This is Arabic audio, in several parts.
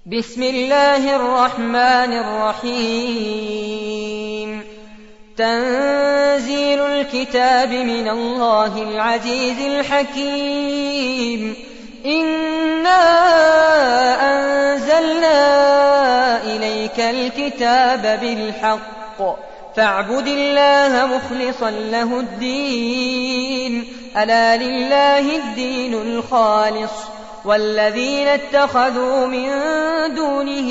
بسم الله الرحمن الرحيم. تنزيل الكتاب من الله العزيز الحكيم. إنا أنزلنا إليك الكتاب بالحق فاعبد الله مخلصا له الدين، ألا لله الدين الخالص، والذين اتخذوا من دونه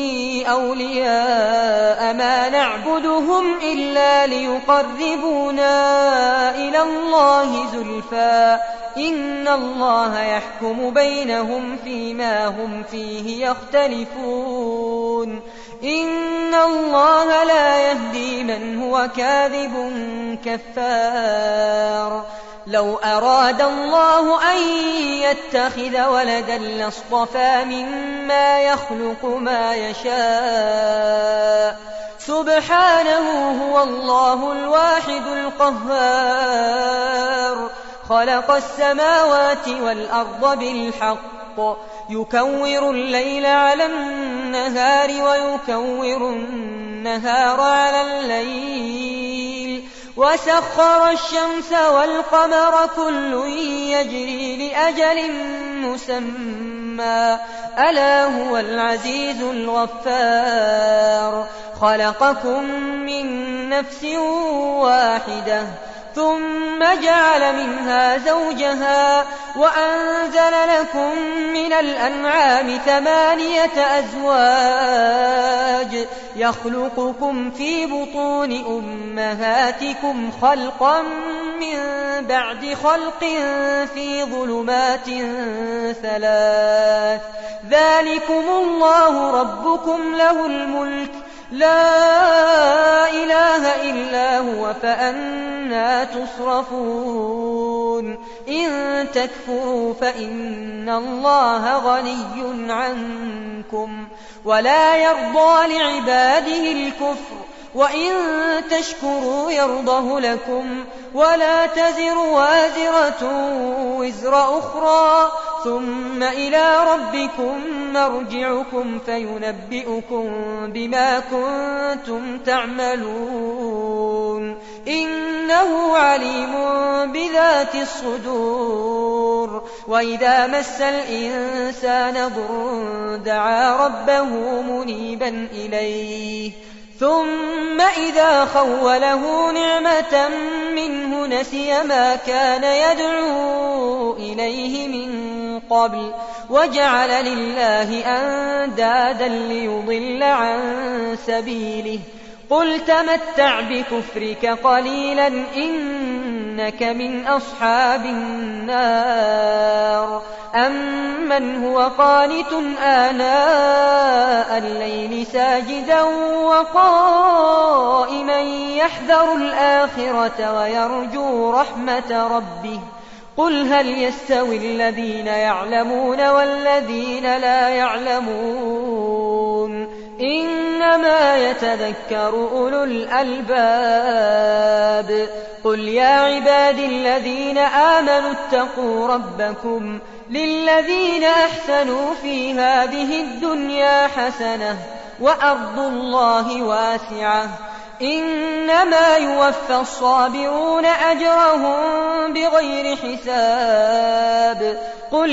أولياء ما نعبدهم إلا ليقربونا إلى الله زلفى إن الله يحكم بينهم فيما هم فيه يختلفون. إن الله لا يهدي من هو كاذب كفار. لو أراد الله أن يتخذ ولدا لاصطفى مما يخلق ما يشاء، سبحانه هو الله الواحد القهار. خلق السماوات والأرض بالحق، يكور الليل على النهار ويكور النهار على الليل، وسخر الشمس والقمر كل يجري لأجل مسمى، ألا هو العزيز الغفار. خلقكم من نفس واحدة ثم جعل منها زوجها وأنزل لكم من الأنعام 8 أزواج يخلقكم في بطون أمهاتكم خلقا من بعد خلق في ظلمات 3. ذلكم الله ربكم له الملك لا إله إلا هو فأنى تصرفون. إن تكفروا فإن الله غني عنكم ولا يرضى لعباده الكفر، وإن تشكروا يرضه لكم، ولا تزر وازرة وزر أخرى، ثم إلى ربكم مرجعكم فينبئكم بما كنتم تعملون. إنه عليم بذات الصدور. وإذا مس الإنسان ضر دعا ربه منيبا إليه، ثم إذا خوله نعمة منه نسي ما كان يدعو إليه من قبل وجعل لله أندادا ليضل عن سبيله. قل تمتع بكفرك قليلا إنك من أصحاب النار. أمن هو قانت آناء الليل ساجدا وقائما يحذر الآخرة ويرجو رحمة ربه. قل هل يستوي الذين يعلمون والذين لا يعلمون؟ إنما يتذكر أولو الألباب. قل يا عباد الذين آمنوا اتقوا ربكم للذين أحسنوا في هذه الدنيا حسنة وأرض الله واسعة، إنما يوفى الصابرون أجرهم بغير حساب. قل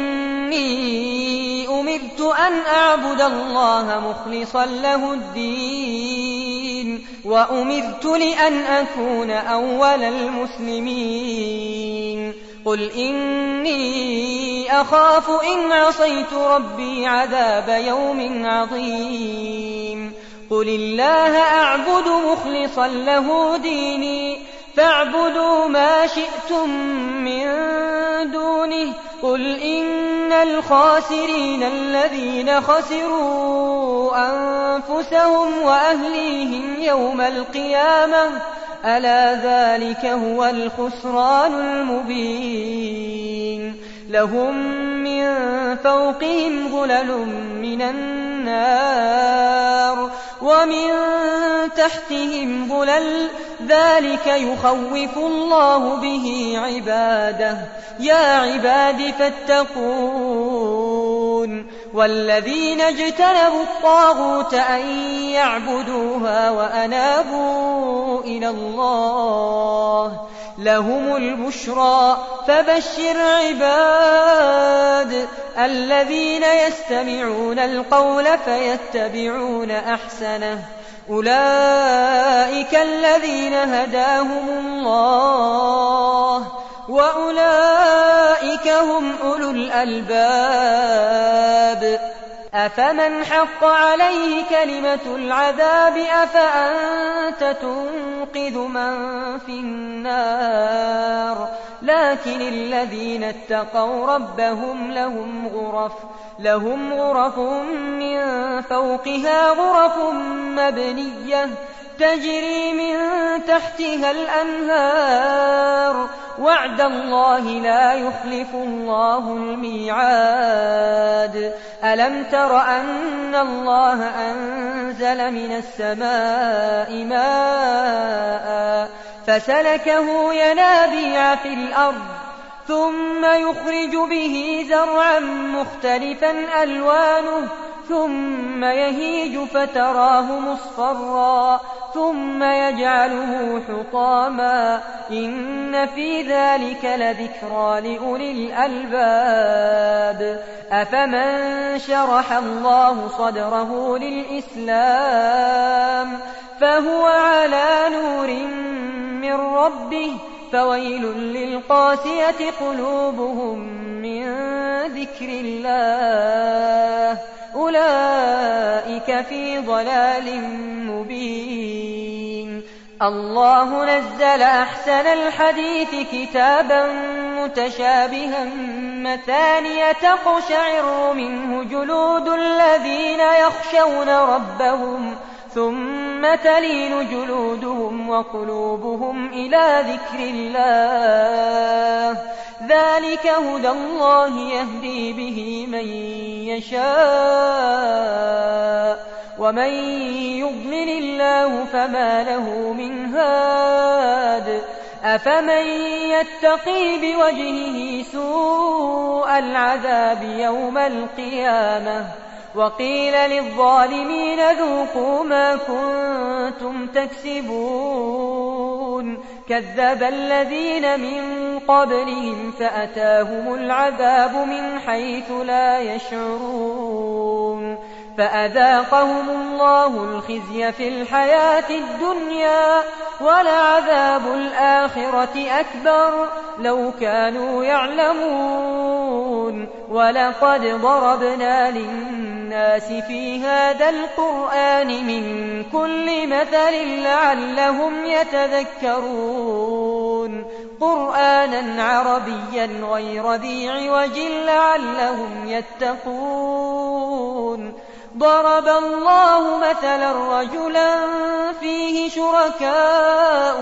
إني أمرت أن أعبد الله مخلصا له الدين، وأمرت لأن أكون أول المسلمين. قل إني أخاف إن عصيت ربي عذاب يوم عظيم. قل الله أعبد مخلصا له ديني، فاعبدوا ما شئتم من دونه. قل إن الخاسرين الذين خسروا أنفسهم وأهليهم يوم القيامة، ألا ذلك هو الخسران المبين. لهم من فوقهم ظلل من النار ومن تحتهم ظلل، ذلك يخوف الله به عباده. يا عباد فاتقون. والذين اجتنبوا الطاغوت أن يعبدوها وأنابوا إلى الله لهم البشرى فبشر عباد الذين يستمعون القول فيتبعون أحسنه أولئك الذين هداهم الله وأولئك هم أولو الألباب أفمن حق عليه كلمة العذاب أفأنت تنقذ من في النار لكن الذين اتقوا ربهم لهم غرف من فوقها غرف مبنية تجري من تحتها الأنهار وعد الله لا يخلف الله الميعاد ألم تر أن الله أنزل من السماء ماء فسلكه ينابيع في الأرض ثم يخرج به زرعا مختلفا ألوانه ثم يهيج فتراه مصفرا ثم يجعله حطاما إن في ذلك لذكرى لأولي الألباب أفمن شرح الله صدره للإسلام فهو على نور من ربه فويل للقاسية قلوبهم من ذكر الله أولئك في ضلال مبين الله نزل أحسن الحديث كتابا متشابها مثانية تقشعر منه جلود الذين يخشون ربهم ثم تلين جلودهم وقلوبهم إلى ذكر الله ذلك هدى الله يهدي به من يشاء ومن يضلل الله فما له من هاد أفمن يتقي بوجهه سوء العذاب يوم القيامة وقيل للظالمين ذوقوا ما كنتم تكسبون كذب الذين من قبلهم فأتاهم العذاب من حيث لا يشعرون فأذاقهم الله الخزي في الحياة الدنيا ولعذاب الآخرة أكبر لو كانوا يعلمون ولقد ضربنا للناس في هذا القرآن من كل مثل لعلهم يتذكرون قرآنا عربيا غير ذي عوج لعلهم يتقون ضرب الله مثلا رجلا فيه شركاء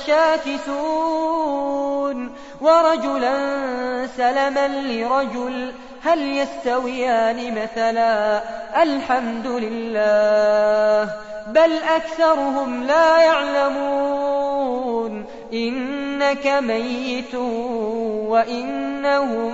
متشاكسون ورجلا سلما لرجل هل يستويان مثلا الحمد لله بل أكثرهم لا يعلمون إنك ميت وإنهم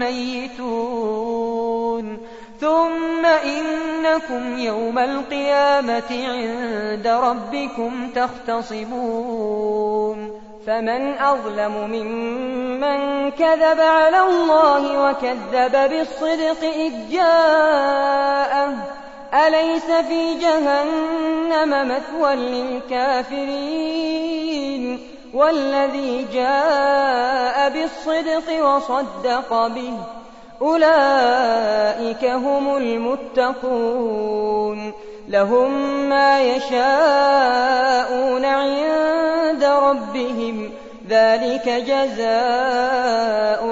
ميتون ثم إنكم يوم القيامة عند ربكم تختصمون فمن أظلم ممن كذب على الله وكذب بالصدق إذ جاءه أليس في جهنم مثوى للكافرين والذي جاء بالصدق وصدق به أولئك هم المتقون لهم ما يشاءون عند ربهم ذلك جزاء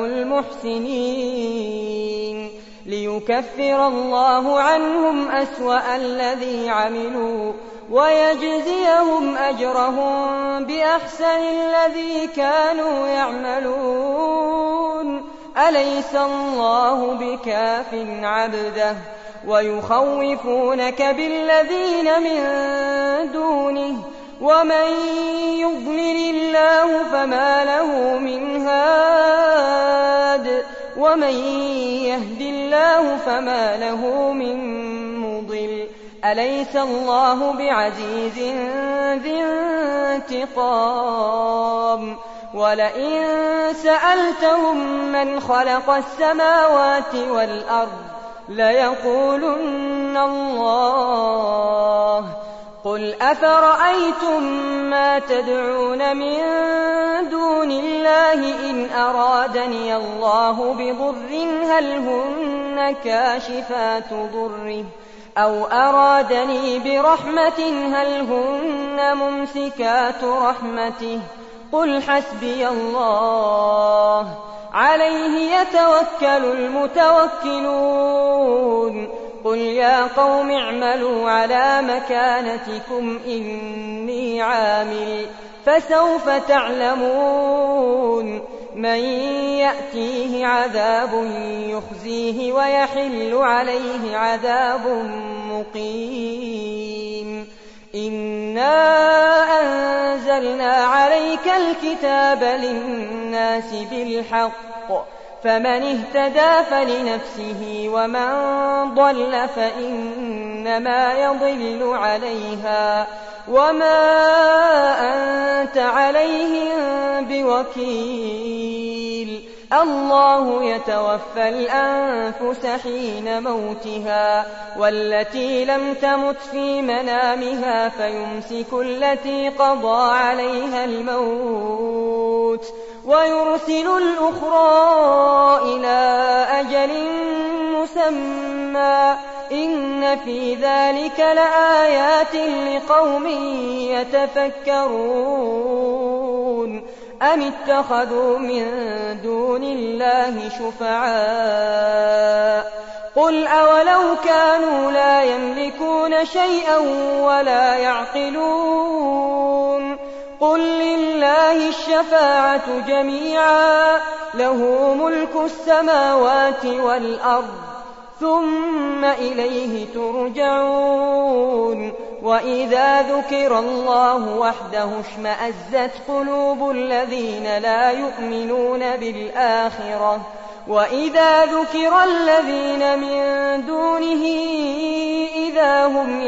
المحسنين ليكفر الله عنهم أسوأ الذي عملوا ويجزيهم أجرهم بأحسن الذي كانوا يعملون أليس الله بكاف عبده ويخوفونك بالذين من دونه ومن يضلل الله فما له من هاد ومن يهد الله فما له من مضل أليس الله بعزيز ذي انتقام ولئن سألتهم من خلق السماوات والأرض ليقولن الله قل أفرأيتم ما تدعون من دون الله إن أرادني الله بضر هل هن كاشفات ضره أو أرادني برحمة هل هن ممسكات رحمته قل حسبي الله عليه يتوكل المتوكلون قل يا قوم اعملوا على مكانتكم إني عامل فسوف تعلمون من يأتيه عذاب يخزيه ويحل عليه عذاب مقيم إنا أنزلنا عليك الكتاب للناس بالحق فمن اهتدى فلنفسه ومن ضل فإنما يضل عليها وما أنت عليهم بوكيل الله يتوفى الأنفس حين موتها والتي لم تمت في منامها فيمسك التي قضى عليها الموت ويرسل الأخرى إلى أجل مسمى إن في ذلك لآيات لقوم يتفكرون أم اتخذوا من دون الله شفعاء قل أولو كانوا لا يملكون شيئا ولا يعقلون قل لله الشفاعة جميعا له ملك السماوات والأرض ثم إليه ترجعون وإذا ذكر الله وحده اشمأزت قلوب الذين لا يؤمنون بالآخرة وإذا ذكر الذين من دونه إذا هم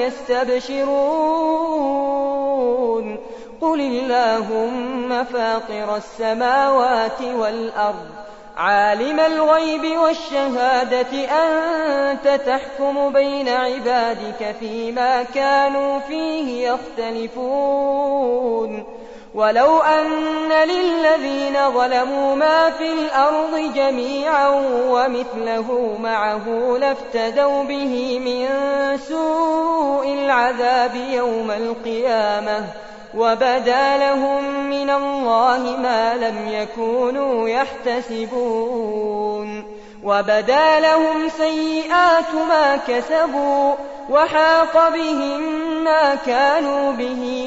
يستبشرون قل اللهم فاطر السماوات والأرض عالم الغيب والشهادة أنت تحكم بين عبادك فيما كانوا فيه يختلفون ولو أن للذين ظلموا ما في الأرض جميعا ومثله معه لافتدوا به من سوء العذاب يوم القيامة وبدا لهم من الله ما لم يكونوا يحتسبون وبدا لهم سيئات ما كسبوا وحاق بهم ما كانوا به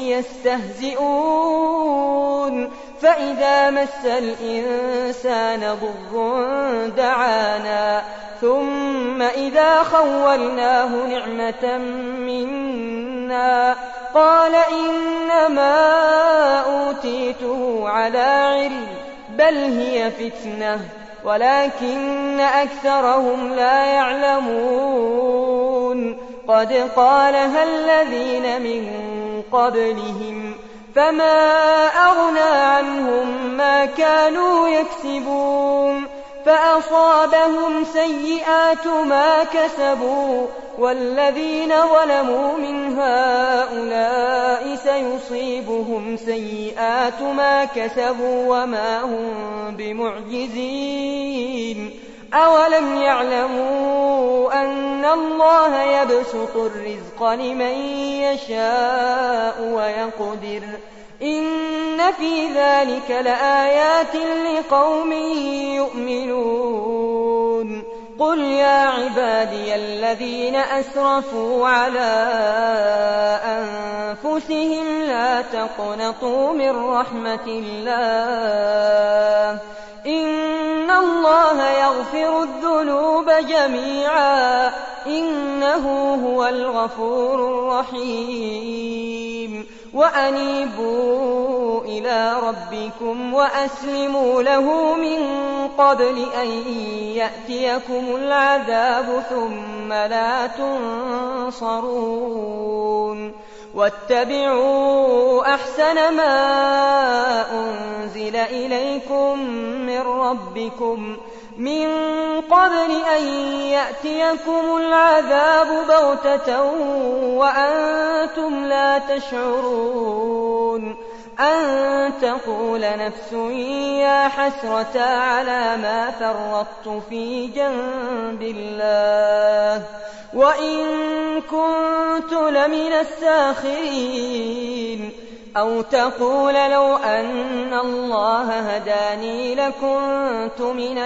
يستهزئون فإذا مس الإنسان ضر دعانا ثم إذا خولناه نعمة منا قال إنما أوتيته على علم بل هي فتنة ولكن أكثرهم لا يعلمون قد قالها الذين من قبلهم فما أغنى عنهم ما كانوا يكسبون فأصابهم سيئات ما كسبوا والذين ظلموا من هؤلاء سيصيبهم سيئات ما كسبوا وما هم بمعجزين أولم يعلموا أن الله يبسط الرزق لمن يشاء ويقدر إن في ذلك لآيات لقوم يؤمنون قل يا عبادي الذين أسرفوا على أنفسهم لا تقنطوا من رحمة الله إن إن الله يغفر الذنوب جميعا إنه هو الغفور الرحيم وأنيبوا إلى ربكم وأسلموا له من قبل أن يأتيكم العذاب ثم لا تنصرون واتبعوا أحسن ما أنزل إليكم من ربكم من قبل أن يأتيكم العذاب بغتة وأنتم لا تشعرون أن تقول نفس يا حسرة على ما فرطت في جنب الله وإن كنت لمن الساخرين أو تقول لو أن الله هداني لكنت من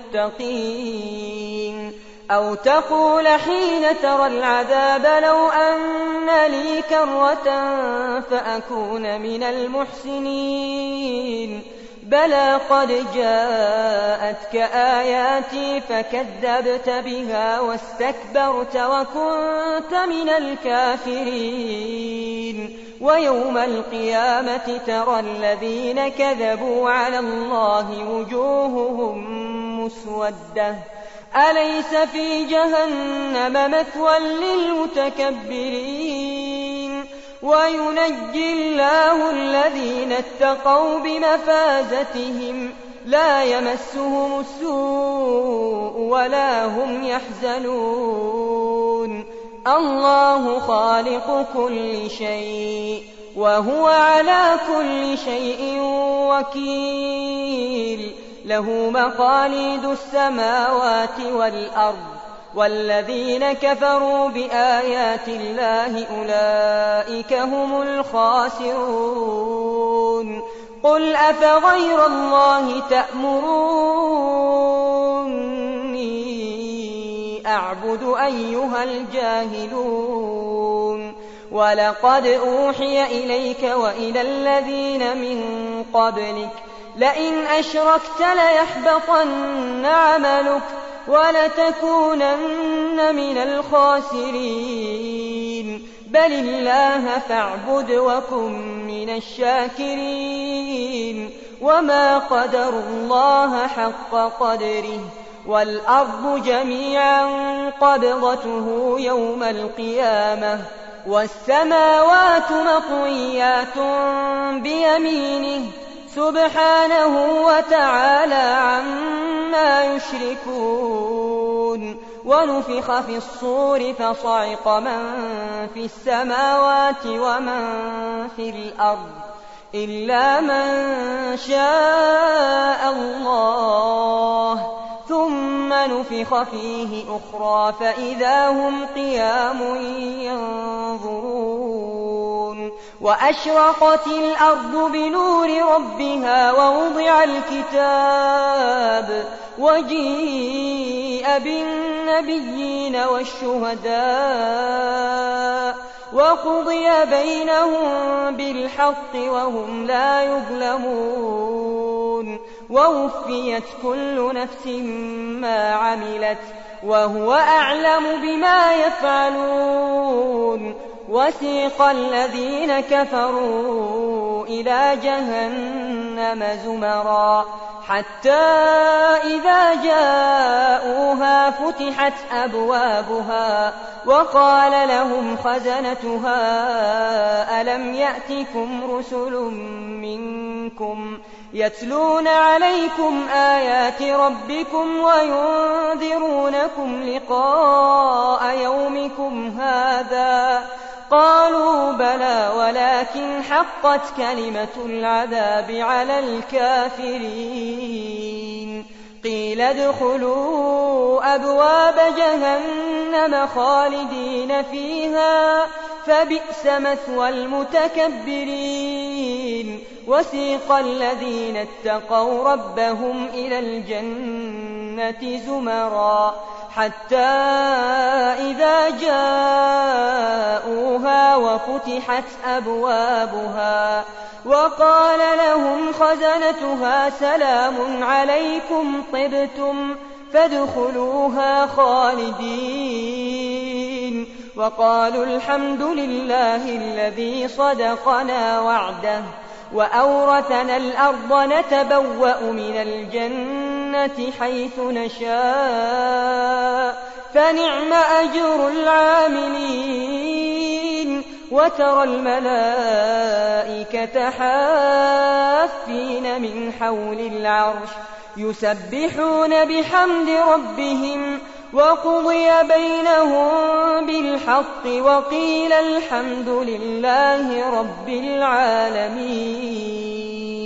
المتقين أو تقول حين ترى العذاب لو أن لي كرة فأكون من المحسنين بلى قد جاءتك آياتي فكذبت بها واستكبرت وكنت من الكافرين ويوم القيامة ترى الذين كذبوا على الله وجوههم مسودة أليس في جهنم مثوى للمتكبرين وينجي الله الذين اتقوا بمفازتهم لا يمسهم السوء ولا هم يحزنون الله خالق كل شيء وهو على كل شيء وكيل له مقاليد السماوات والأرض والذين كفروا بآيات الله أولئك هم الخاسرون قل أفغير الله تأمروني أعبد أيها الجاهلون ولقد أوحي إليك وإلى الذين من قبلك لئن أشركت ليحبطن عملك ولتكونن من الخاسرين بل الله فاعبد وكن من الشاكرين وما قدروا الله حق قدره والأرض جميعا قبضته يوم القيامة والسماوات مطويات بيمينه سبحانه وتعالى عما يشركون ونفخ في الصور فصعق من في السماوات ومن في الأرض إلا من شاء الله ثم نفخ فيه أخرى فإذا هم قيام ينظرون وأشرقت الأرض بنور ربها ووضع الكتاب وجيء بالنبيين والشهداء وقضي بينهم بالحق وهم لا يظلمون ووفيت كل نفس ما عملت وهو أعلم بما يفعلون وسيق الذين كفروا إلى جهنم زمرا حتى إذا جاءوها فتحت أبوابها وقال لهم خزنتها ألم يأتكم رسل منكم يتلون عليكم آيات ربكم وينذرونكم لقاء يومكم هذا قالوا بلى ولكن حقت كلمة العذاب على الكافرين قيل ادخلوا أبواب جهنم خالدين فيها فبئس مثوى المتكبرين وسيق الذين اتقوا ربهم إلى الجنة زمرا حتى إذا جاءوها وقال لهم خزنتها سلام عليكم طبتم فادخلوها خالدين وقالوا الحمد لله الذي صدقنا وعده وأورثنا الأرض نتبوأ من الجنة حيث نشاء فنعم أجر العاملين وترى الملائكة حافين من حول العرش يسبحون بحمد ربهم وقضي بينهم بالحق وقيل الحمد لله رب العالمين.